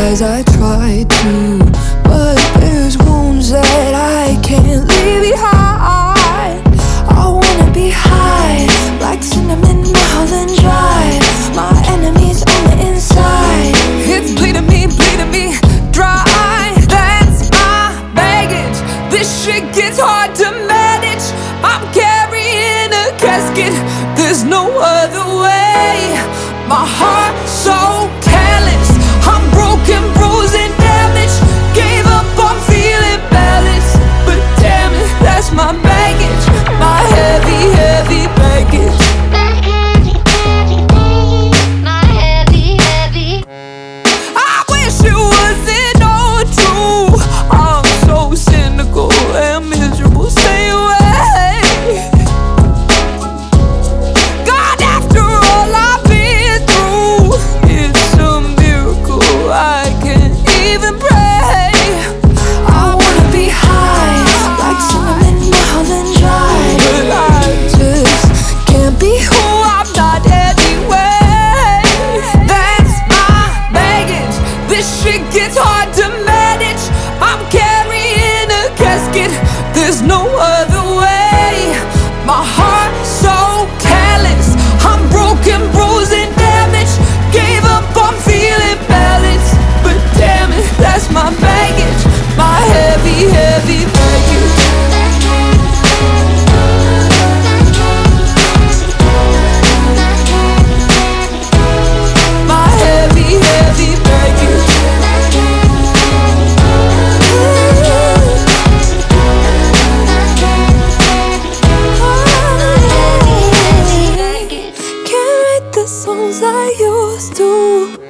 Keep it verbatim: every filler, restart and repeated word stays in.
as I try to, but there's wounds that I can't leave behind. I wanna be high, like cinnamon mild and dry. My enemies on the inside, it's bleeding me, bleeding me dry. That's my baggage, this shit gets hard to manage. I'm carrying a casket, there's no other way. My heart so callous, I'm broken, bruised and damaged. Gave up on feeling balanced, but damn it, that's my baggage. My heavy, heavy baggage. My heavy, heavy. I wish it wasn't all true. I'm so cynical and miserable, stay away. God, after all I've been through, it's a miracle I can't even pray. I wanna be high, like cinnamon mild and dry, but I just can't be who I'm not anyway. That's my baggage, this shit gets hard to manage. I'm carrying a casket, there's no other way. My heart so callous, I'm broken, bruised and damaged. Gave up on feeling balanced, but damn it, that's my baggage. My heavy, heavy baggage. My heavy, heavy baggage. Can't write the songs I used to.